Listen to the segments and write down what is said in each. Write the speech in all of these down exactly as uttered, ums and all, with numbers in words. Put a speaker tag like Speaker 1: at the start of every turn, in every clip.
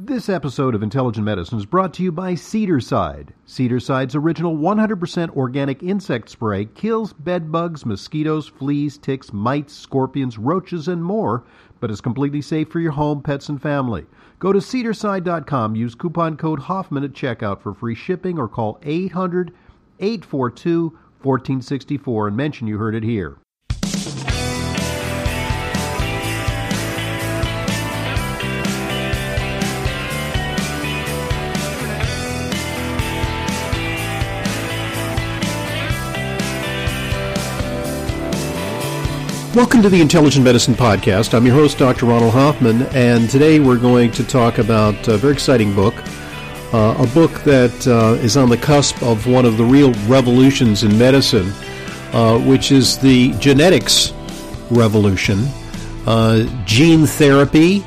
Speaker 1: This episode of Intelligent Medicine is brought to you by Cedarside. Cedarside's original one hundred percent organic insect spray kills bedbugs, mosquitoes, fleas, ticks, mites, scorpions, roaches, and more, but is completely safe for your home, pets, and family. Go to cedarside dot com, use coupon code Hoffman at checkout for free shipping, or call eight hundred, eight four two, one four six four and mention you heard it here. Welcome to the Intelligent Medicine Podcast. I'm your host, Doctor Ronald Hoffman, and today we're going to talk about a very exciting book, uh, a book that uh, is on the cusp of one of the real revolutions in medicine, uh, which is the genetics revolution, uh, gene therapy,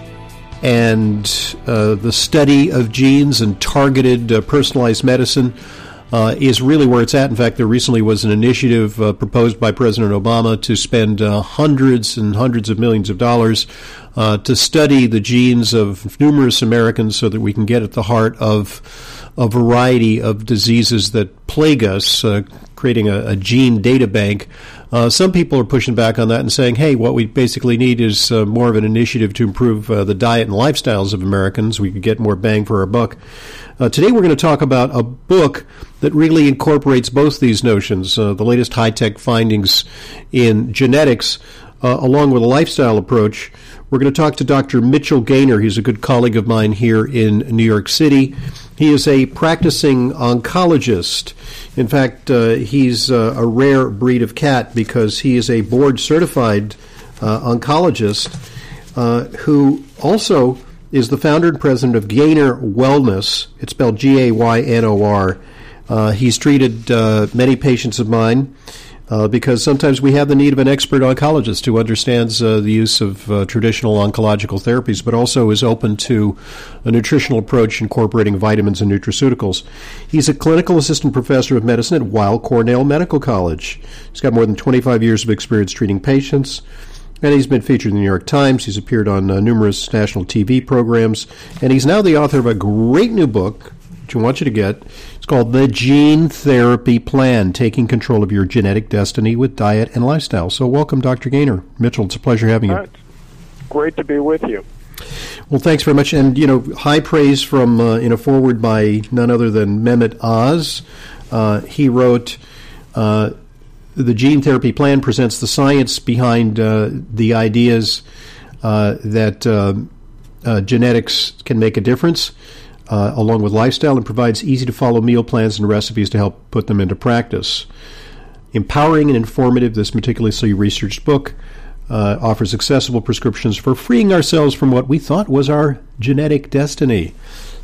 Speaker 1: and uh, the study of genes and targeted uh, personalized medicine. Uh, is really where it's at. In fact, there recently was an initiative uh, proposed by President Obama to spend uh, hundreds and hundreds of millions of dollars uh, to study the genes of numerous Americans so that we can get at the heart of a variety of diseases that plague us, uh, creating a, a gene data bank. Uh, some people are pushing back on that and saying, hey, what we basically need is uh, more of an initiative to improve uh, the diet and lifestyles of Americans. We could get more bang for our buck. Uh, today we're going to talk about a book that really incorporates both these notions, uh, the latest high-tech findings in genetics, uh, along with a lifestyle approach. We're going to talk to Doctor Mitchell Gaynor. He's a good colleague of mine here in New York City. He is a practicing oncologist. In fact, uh, he's uh, a rare breed of cat because he is a board-certified uh, oncologist uh, who also is the founder and president of Gaynor Wellness. It's spelled G A Y N O R. Uh, he's treated uh, many patients of mine uh, because sometimes we have the need of an expert oncologist who understands uh, the use of uh, traditional oncological therapies, but also is open to a nutritional approach incorporating vitamins and nutraceuticals. He's a clinical assistant professor of medicine at Weill Cornell Medical College. He's got more than twenty-five years of experience treating patients. And he's been featured in the New York Times. He's appeared on uh, numerous national T V programs. And he's now the author of a great new book, which I want you to get. It's called The Gene Therapy Plan, Taking Control of Your Genetic Destiny with Diet and Lifestyle. So welcome, Doctor Gaynor. Mitchell, it's a pleasure having you.
Speaker 2: Right. Great to be with you.
Speaker 1: Well, thanks very much. And, you know, high praise from, uh, in a foreword by none other than Mehmet Oz. Uh, he wrote... Uh, The Gene Therapy Plan presents the science behind uh, the ideas uh, that uh, uh, genetics can make a difference, uh, along with lifestyle, and provides easy-to-follow meal plans and recipes to help put them into practice. Empowering and informative, this meticulously researched book uh, offers accessible prescriptions for freeing ourselves from what we thought was our genetic destiny.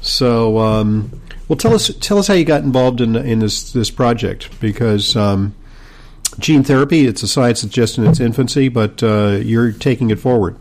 Speaker 1: So, um, well, tell us tell us how you got involved in in this this project, because Um, Gene therapy, it's a science that's just in its infancy, but uh, you're taking it forward.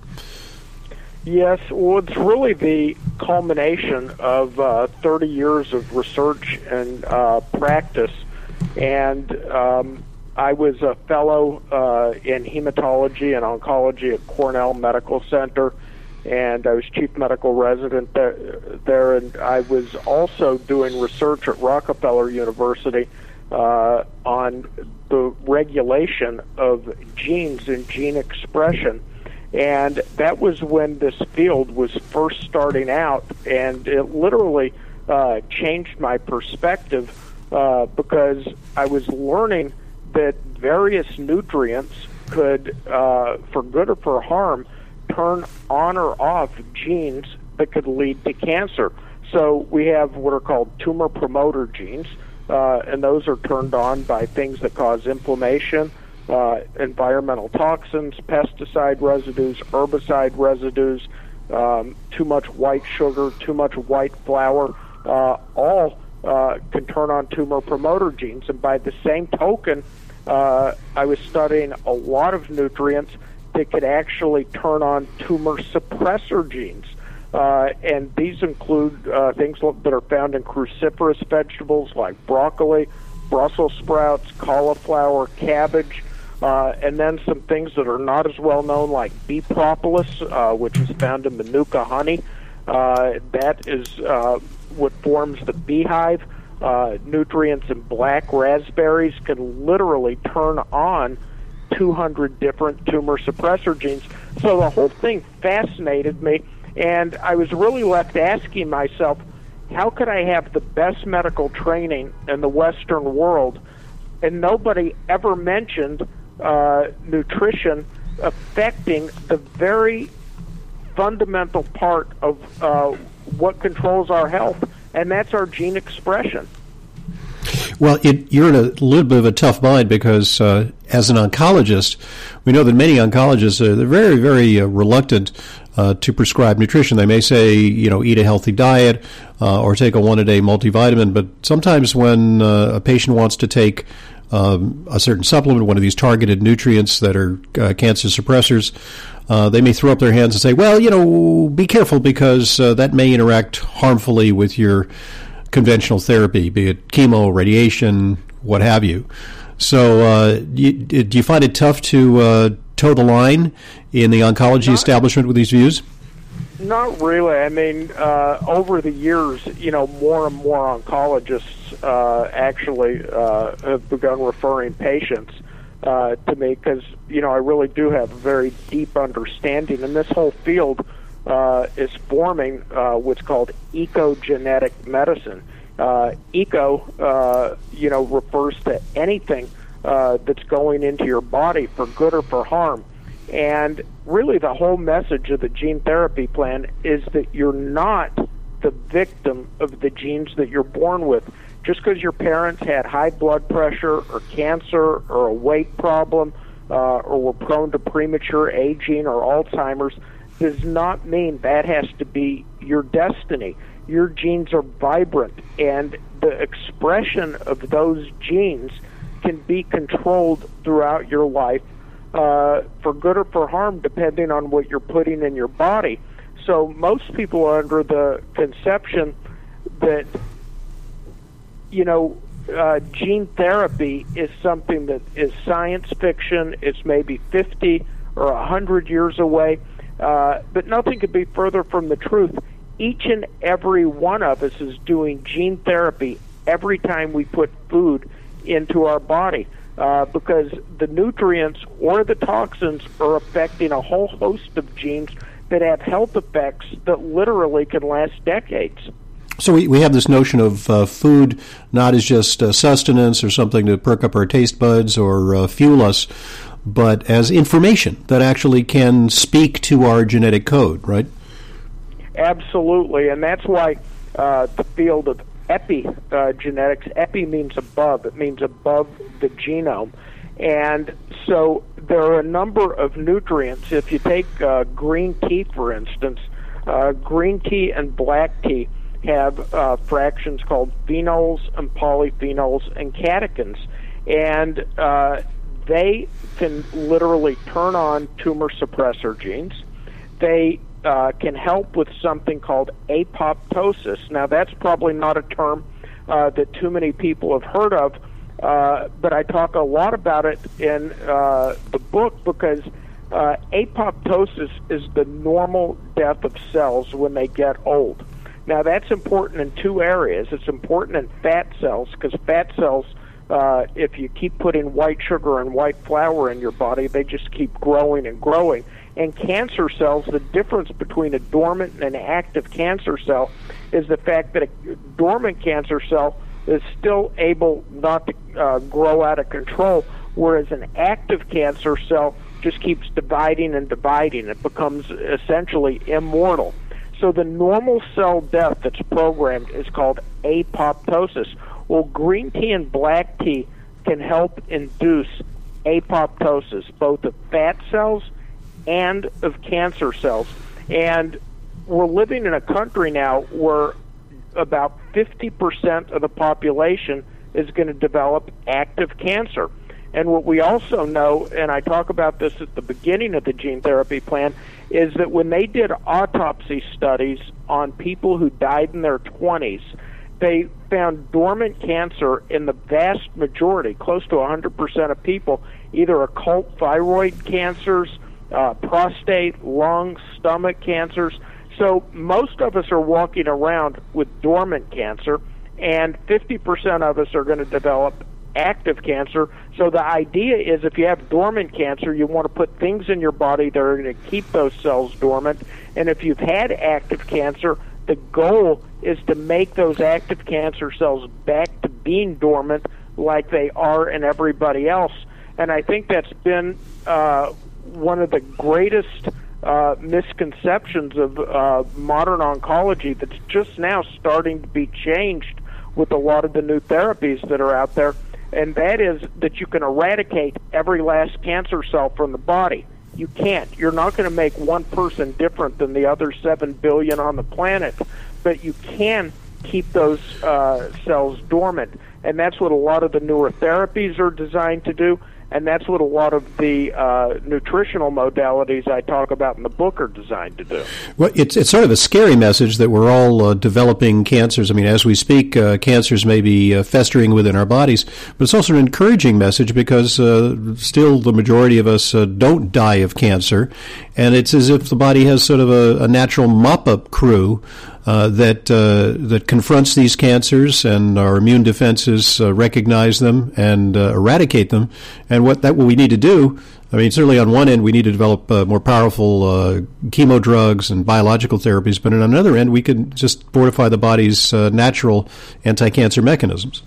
Speaker 2: Yes, well, it's really the culmination of uh, thirty years of research and uh, practice. And um, I was a fellow uh, in hematology and oncology at Cornell Medical Center, and I was chief medical resident there, there and I was also doing research at Rockefeller University uh, on the regulation of genes and gene expression. And that was when this field was first starting out, and it literally uh, changed my perspective uh, because I was learning that various nutrients could, uh, for good or for harm, turn on or off genes that could lead to cancer. So we have what are called tumor promoter genes, Uh, and those are turned on by things that cause inflammation, uh, environmental toxins, pesticide residues, herbicide residues, um, too much white sugar, too much white flour, uh, all uh, can turn on tumor promoter genes. And by the same token, uh, I was studying a lot of nutrients that could actually turn on tumor suppressor genes. Uh, and these include uh, things that are found in cruciferous vegetables like broccoli, Brussels sprouts, cauliflower, cabbage, uh, and then some things that are not as well known like bee propolis, uh, which is found in Manuka honey, Uh, that is uh, what forms the beehive. Uh, nutrients in black raspberries can literally turn on two hundred different tumor suppressor genes. So the whole thing fascinated me, and I was really left asking myself, how could I have the best medical training in the Western world, and nobody ever mentioned uh, nutrition affecting the very fundamental part of uh, what controls our health, and that's our gene expression.
Speaker 1: Well, it, you're in a little bit of a tough bind because uh, as an oncologist, we know that many oncologists are they're very, very uh, reluctant uh, to prescribe nutrition. They may say, you know, eat a healthy diet uh, or take a one-a-day multivitamin, but sometimes when uh, a patient wants to take um, a certain supplement, one of these targeted nutrients that are uh, cancer suppressors, uh, they may throw up their hands and say, well, you know, be careful because uh, that may interact harmfully with your conventional therapy, be it chemo, radiation, what have you. So uh, you, do you find it tough to uh, toe the line in the oncology not, establishment with these views?
Speaker 2: Not really. I mean, uh, over the years, you know, more and more oncologists uh, actually uh, have begun referring patients uh, to me because, you know, I really do have a very deep understanding, and this whole field Uh, is forming uh, what's called ecogenetic medicine. Uh, eco, uh, you know, refers to anything uh, that's going into your body for good or for harm. And really the whole message of the gene therapy plan is that you're not the victim of the genes that you're born with. Just because your parents had high blood pressure or cancer or a weight problem uh, or were prone to premature aging or Alzheimer's does not mean that has to be your destiny. Your genes are vibrant, and the expression of those genes can be controlled throughout your life uh, for good or for harm, depending on what you're putting in your body. So most people are under the conception that, you know, uh, gene therapy is something that is science fiction. It's maybe fifty or one hundred years away. Uh, but nothing could be further from the truth. Each and every one of us is doing gene therapy every time we put food into our body uh, because the nutrients or the toxins are affecting a whole host of genes that have health effects that literally can last decades.
Speaker 1: So we, we have this notion of uh, food not as just uh, sustenance or something to perk up our taste buds or uh, fuel us, but as information that actually can speak to our genetic code, right?
Speaker 2: Absolutely, and that's why uh, the field of epigenetics, uh, epi means above, it means above the genome. And so there are a number of nutrients. If you take uh, green tea, for instance, uh, green tea and black tea have uh, fractions called phenols and polyphenols and catechins. And uh, they can literally turn on tumor suppressor genes. They uh, can help with something called apoptosis. Now, that's probably not a term uh, that too many people have heard of, uh, but I talk a lot about it in uh, the book because uh, apoptosis is the normal death of cells when they get old. Now, that's important in two areas. It's important in fat cells because fat cells, uh, if you keep putting white sugar and white flour in your body, they just keep growing and growing. And cancer cells, the difference between a dormant and an active cancer cell is the fact that a dormant cancer cell is still able not to uh, grow out of control, whereas an active cancer cell just keeps dividing and dividing. It becomes essentially immortal. So the normal cell death that's programmed is called apoptosis. Well, green tea and black tea can help induce apoptosis, both of fat cells and of cancer cells. And we're living in a country now where about fifty percent of the population is going to develop active cancer. And what we also know, and I talk about this at the beginning of the gene therapy plan, is that when they did autopsy studies on people who died in their twenties, they found dormant cancer in the vast majority, close to one hundred percent of people, either occult thyroid cancers, uh, prostate, lung, stomach cancers. So most of us are walking around with dormant cancer, and fifty percent of us are going to develop active cancer. So the idea is if you have dormant cancer, you want to put things in your body that are going to keep those cells dormant. And if you've had active cancer, the goal is to make those active cancer cells back to being dormant like they are in everybody else. And I think that's been uh, one of the greatest uh, misconceptions of uh, modern oncology that's just now starting to be changed with a lot of the new therapies that are out there. And that is that you can eradicate every last cancer cell from the body. You can't. You're not going to make one person different than the other seven billion on the planet, but you can keep those uh, cells dormant. And that's what a lot of the newer therapies are designed to do, and that's what a lot of the uh, nutritional modalities I talk about in the book are designed to do.
Speaker 1: Well, it's it's sort of a scary message that we're all uh, developing cancers. I mean, as we speak, uh, cancers may be uh, festering within our bodies, but it's also an encouraging message because uh, still the majority of us uh, don't die of cancer, and it's as if the body has sort of a, a natural mop-up crew Uh, that uh, that confronts these cancers, and our immune defenses uh, recognize them and uh, eradicate them. And what that what we need to do, I mean, certainly on one end we need to develop uh, more powerful uh, chemo drugs and biological therapies, but on another end we can just fortify the body's uh, natural anti-cancer mechanisms.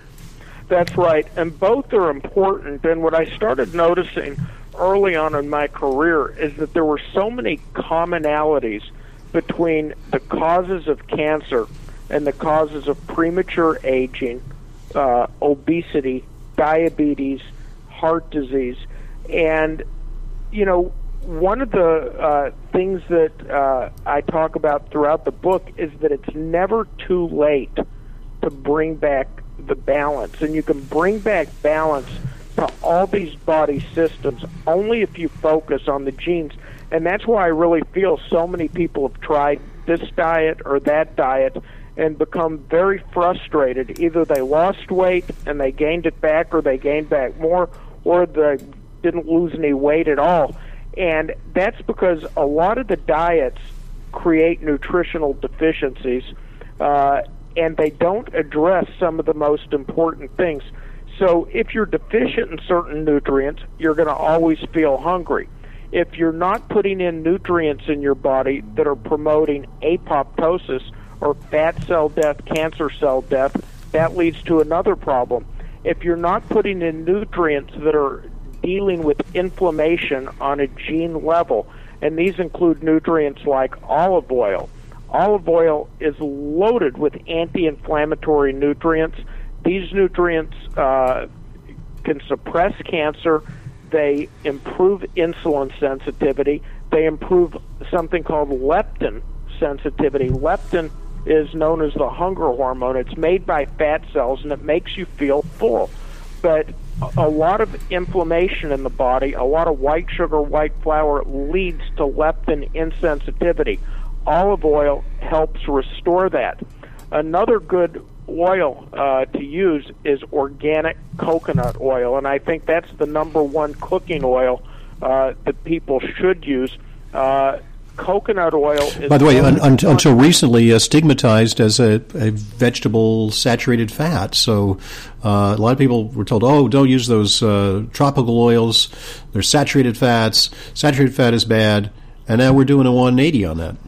Speaker 2: That's right, and both are important. And what I started noticing early on in my career is that there were so many commonalities between the causes of cancer and the causes of premature aging, uh, obesity, diabetes, heart disease. And, you know, one of the uh, things that uh, I talk about throughout the book is that it's never too late to bring back the balance. And you can bring back balance to all these body systems only if you focus on the genes. And that's why I really feel so many people have tried this diet or that diet and become very frustrated. Either they lost weight and they gained it back, or they gained back more, or they didn't lose any weight at all. And that's because a lot of the diets create nutritional deficiencies, uh, and they don't address some of the most important things. So if you're deficient in certain nutrients, you're going to always feel hungry. If you're not putting in nutrients in your body that are promoting apoptosis or fat cell death, cancer cell death, that leads to another problem. If you're not putting in nutrients that are dealing with inflammation on a gene level, and these include nutrients like olive oil. Olive oil is loaded with anti-inflammatory nutrients. These nutrients uh, can suppress cancer. They improve insulin sensitivity. They improve something called leptin sensitivity. Leptin is known as the hunger hormone. It's made by fat cells, and it makes you feel full. But a lot of inflammation in the body, a lot of white sugar, white flour, leads to leptin insensitivity. Olive oil helps restore that. Another good oil uh, to use is organic coconut oil, and I think that's the number one cooking oil uh, that people should use. Uh, coconut oil is...
Speaker 1: By the way, un- un- until recently uh, stigmatized as a, a vegetable saturated fat, so uh, a lot of people were told, oh, don't use those uh, tropical oils, they're saturated fats, saturated fat is bad, and now we're doing a one eighty on that.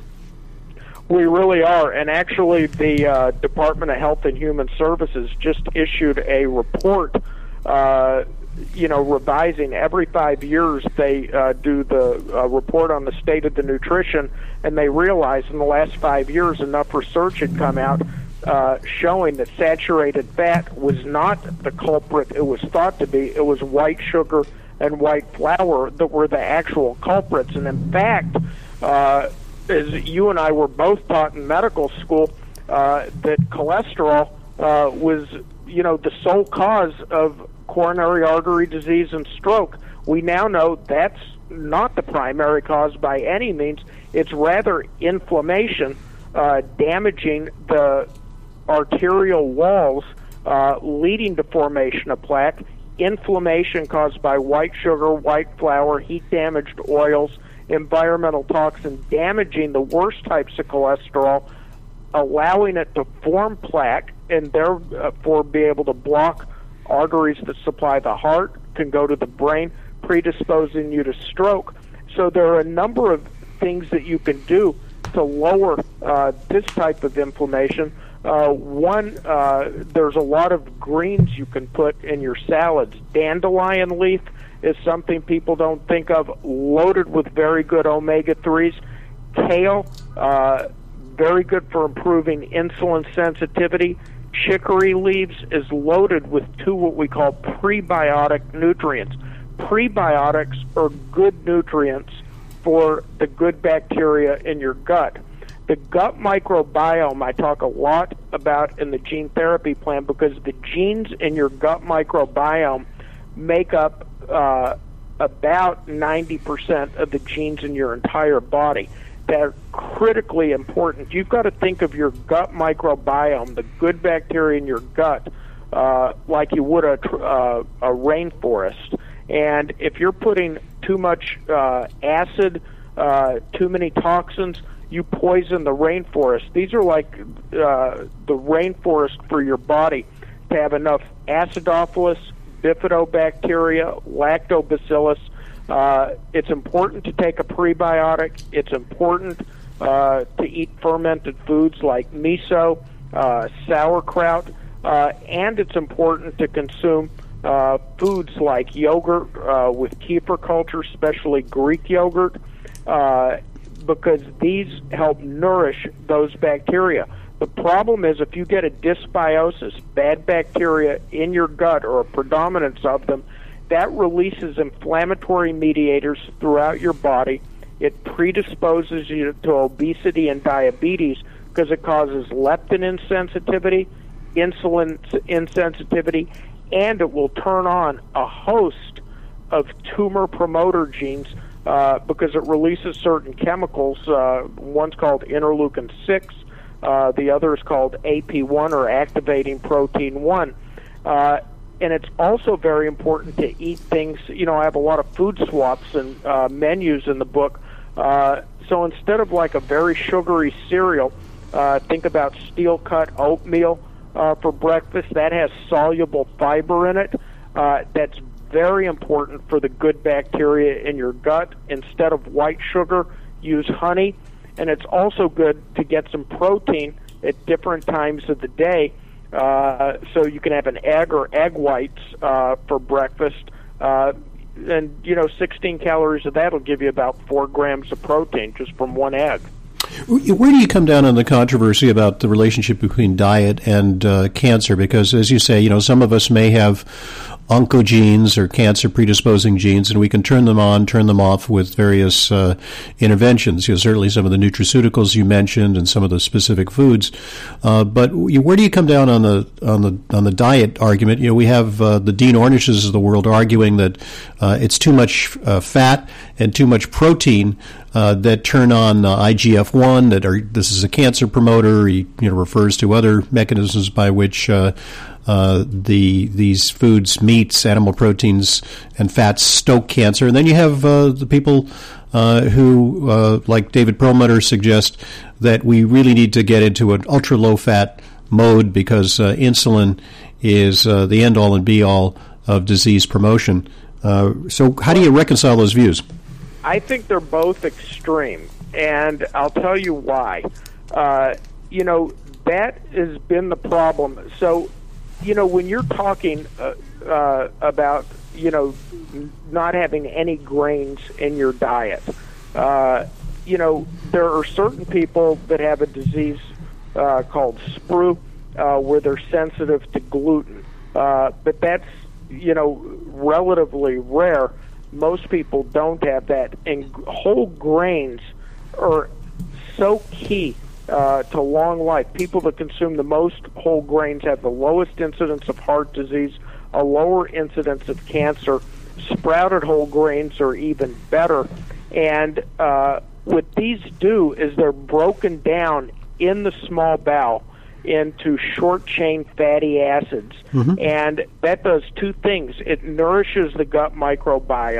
Speaker 2: We really are, and actually the uh, Department of Health and Human Services just issued a report, uh, you know, revising every five years. They uh, do the uh, report on the state of the nutrition, and they realized in the last five years enough research had come out uh, showing that saturated fat was not the culprit it was thought to be. It was white sugar and white flour that were the actual culprits, and in fact, uh, as you and I were both taught in medical school, uh, that cholesterol uh, was, you know, the sole cause of coronary artery disease and stroke. We now know that's not the primary cause by any means. It's rather inflammation uh, damaging the arterial walls, uh, leading to formation of plaque, inflammation caused by white sugar, white flour, heat-damaged oils, environmental toxin damaging the worst types of cholesterol, allowing it to form plaque and therefore be able to block arteries that supply the heart, can go to the brain, predisposing you to stroke. So there are a number of things that you can do to lower uh, this type of inflammation. Uh, one, uh, there's a lot of greens you can put in your salads. Dandelion leaf is something people don't think of, loaded with very good omega threes. Kale, uh, very good for improving insulin sensitivity. Chicory leaves is loaded with two what we call prebiotic nutrients. Prebiotics are good nutrients for the good bacteria in your gut. The gut microbiome I talk a lot about in the gene therapy plan, because the genes in your gut microbiome make up uh, about ninety percent of the genes in your entire body. They're critically important. You've got to think of your gut microbiome, the good bacteria in your gut, uh, like you would a, uh, a rainforest. And if you're putting too much uh, acid, uh, too many toxins, you poison the rainforest. These are like uh, the rainforest for your body to have enough acidophilus, bifidobacteria, lactobacillus. Uh, it's important to take a prebiotic. It's important uh, to eat fermented foods like miso, uh, sauerkraut, uh, and it's important to consume uh, foods like yogurt uh, with kefir culture, especially Greek yogurt, uh, because these help nourish those bacteria. The problem is if you get a dysbiosis, bad bacteria in your gut or a predominance of them, that releases inflammatory mediators throughout your body. It predisposes you to obesity and diabetes because it causes leptin insensitivity, insulin insensitivity, and it will turn on a host of tumor promoter genes uh, because it releases certain chemicals. Uh, one's called interleukin six. Uh, the other is called A P one, or activating protein one. Uh, and it's also very important to eat things. You know, I have a lot of food swaps and uh, menus in the book. Uh, so instead of like a very sugary cereal, uh, think about steel-cut oatmeal uh, for breakfast. That has soluble fiber in it. Uh, that's very important for the good bacteria in your gut. Instead of white sugar, use honey. And it's also good to get some protein at different times of the day. Uh, so you can have an egg or egg whites uh, for breakfast. Uh, and, you know, sixteen calories of that will give you about four grams of protein just from one egg.
Speaker 1: Where do you come down on the controversy about the relationship between diet and uh, cancer? Because, as you say, you know, some of us may have oncogenes or cancer predisposing genes, and we can turn them on, turn them off with various uh, interventions. You know, certainly some of the nutraceuticals you mentioned and some of the specific foods. Uh, but where do you come down on the on the on the diet argument? You know, we have uh, the Dean Ornishes of the world arguing that uh, it's too much uh, fat and too much protein uh, that turn on uh, I G F one. That are this is a cancer promoter. He you know refers to other mechanisms by which uh, uh, the these foods, meats, animal proteins, and fats stoke cancer. And then you have uh, the people uh, who, uh, like David Perlmutter, suggest that we really need to get into an ultra low fat mode because uh, insulin is uh, the end all and be all of disease promotion. Uh, so, how do you reconcile those views?
Speaker 2: I think they're both extreme, and I'll tell you why. Uh, you know, that has been the problem. So, you know, when you're talking uh, uh, about, you know, not having any grains in your diet, uh, you know, there are certain people that have a disease uh, called S P R U, uh, where they're sensitive to gluten. Uh, but that's, you know, relatively rare. Most people don't have that. And whole grains are so key uh, to long life. People that consume the most whole grains have the lowest incidence of heart disease, a lower incidence of cancer. Sprouted whole grains are even better. And uh, what these do is they're broken down in the small bowel into short-chain fatty acids. Mm-hmm. And that does two things. It nourishes the gut microbiome.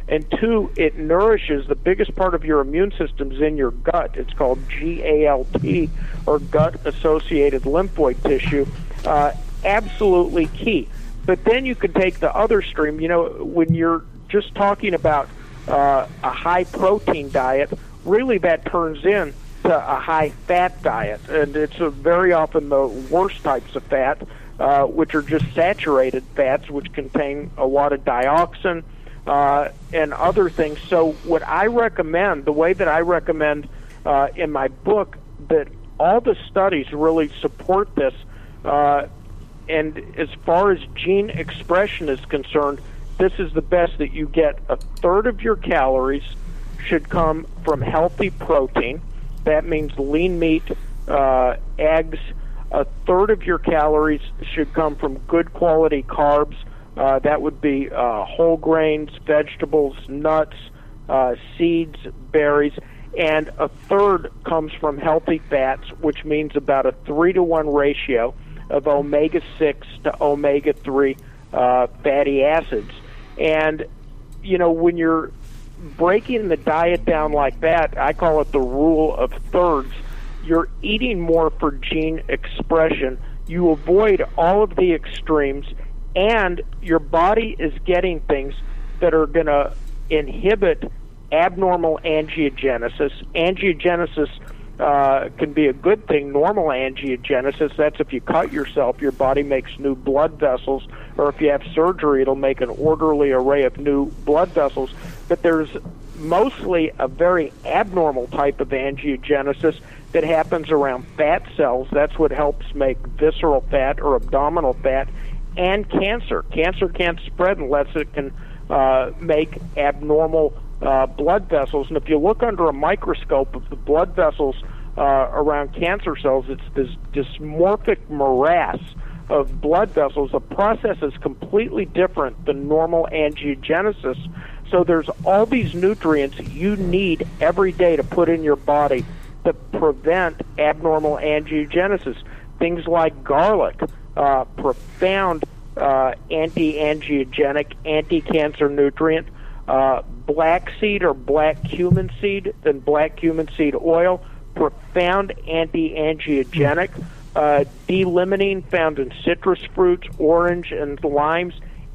Speaker 2: And two, it nourishes the biggest part of your immune system's in your gut. It's called G A L T, or gut-associated lymphoid tissue. Uh, absolutely key. But then you can take the other stream. You know, when you're just talking about uh, a high-protein diet, really that turns in to a high-fat diet. And it's a very often the worst types of fat, uh, which are just saturated fats, which contain a lot of dioxin, Uh, and other things. So what I recommend, the way that I recommend uh, in my book, that all the studies really support this, uh, and as far as gene expression is concerned, this is the best that you get. A third of your calories should come from healthy protein. That means lean meat, uh, eggs. A third of your calories should come from good quality carbs. Uh, that would be uh, whole grains, vegetables, nuts, uh, seeds, berries, and a third comes from healthy fats, which means about a three to one ratio of omega six to omega three uh, fatty acids. And, you know, when you're breaking the diet down like that, I call it the rule of thirds, you're eating more for gene expression. You avoid all of the extremes, and your body is getting things that are going to inhibit abnormal angiogenesis. Angiogenesis uh, can be a good thing. Normal angiogenesis, that's if you cut yourself, your body makes new blood vessels, or if you have surgery, it'll make an orderly array of new blood vessels. But there's mostly a very abnormal type of angiogenesis that happens around fat cells. That's what helps make visceral fat or abdominal fat. And cancer. Cancer can't spread unless it can uh, make abnormal uh, blood vessels. And if you look under a microscope of the blood vessels uh, around cancer cells, it's this dysmorphic morass of blood vessels. The process is completely different than normal angiogenesis. So there's all these nutrients you need every day to put in your body to prevent abnormal angiogenesis. Things like garlic, uh, profound uh, anti-angiogenic, anti-cancer nutrient. Uh, black seed or black cumin seed, then black cumin seed oil, profound anti-angiogenic. Uh, D-limonene found in citrus fruits, orange and limes,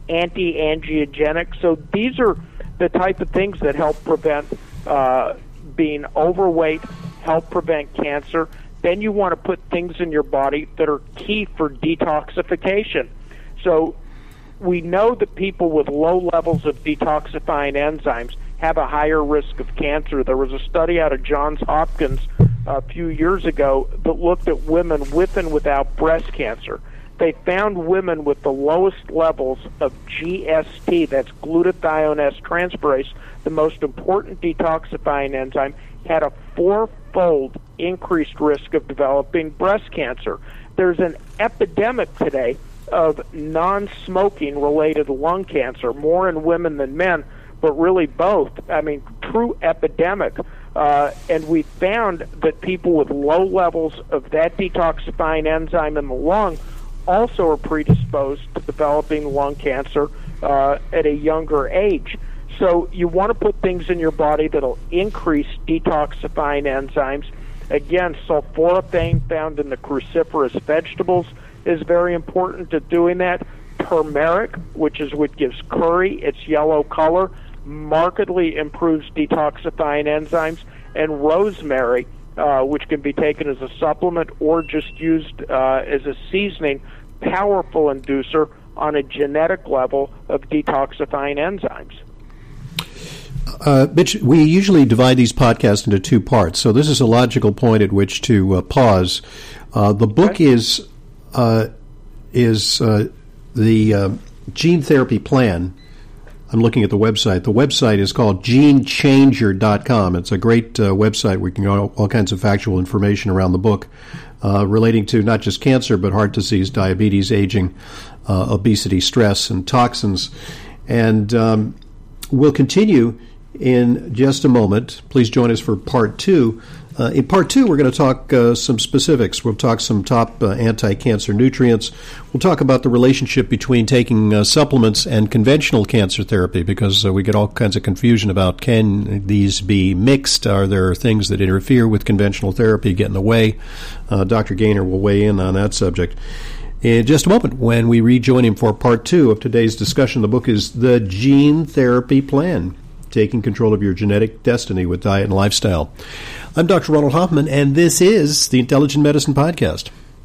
Speaker 2: anti-angiogenic. So these are the type of things that help prevent uh, being overweight, help prevent cancer. Then you want to put things in your body that are key for detoxification. So we know that people with low levels of detoxifying enzymes have a higher risk of cancer. There was a study out of Johns Hopkins a few years ago that looked at women with and without breast cancer. They found women with the lowest levels of G S T, that's glutathione S transferase, the most important detoxifying enzyme, had a four-fold increased risk of developing breast cancer. There's an epidemic today of non-smoking related lung cancer, more in women than men, but really both. I mean, true epidemic. Uh, and we found that people with low levels of that detoxifying enzyme in the lung also are predisposed to developing lung cancer uh, at a younger age. So you want to put things in your body that'll increase detoxifying enzymes. Again, sulforaphane found in the cruciferous vegetables is very important to doing that. Turmeric, which is what gives curry its yellow color, markedly improves detoxifying enzymes. And rosemary, uh, which can be taken as a supplement or just used uh, as a seasoning, powerful inducer on a genetic level of detoxifying enzymes.
Speaker 1: Uh, Mitch, we usually divide these podcasts into two parts, so this is a logical point at which to uh, pause. Uh, the book okay. is uh, is uh, the uh, gene therapy plan. I'm looking at the website. The website is called gene changer dot com. It's a great uh, website where you can get all, all kinds of factual information around the book uh, relating to not just cancer, but heart disease, diabetes, aging, uh, obesity, stress, and toxins. And um, we'll continue in just a moment. Please join us for part two Uh, in part two, we're going to talk uh, some specifics. We'll talk some top uh, anti-cancer nutrients. We'll talk about the relationship between taking uh, supplements and conventional cancer therapy, because uh, we get all kinds of confusion about, can these be mixed? Are there things that interfere with conventional therapy, get in the way? Uh, Doctor Gaynor will weigh in on that subject in just a moment when we rejoin him for part two of today's discussion. The book is The Gene Therapy Plan, Taking Control of Your Genetic Destiny with Diet and Lifestyle. I'm Doctor Ronald Hoffman, and this is the Intelligent Medicine Podcast.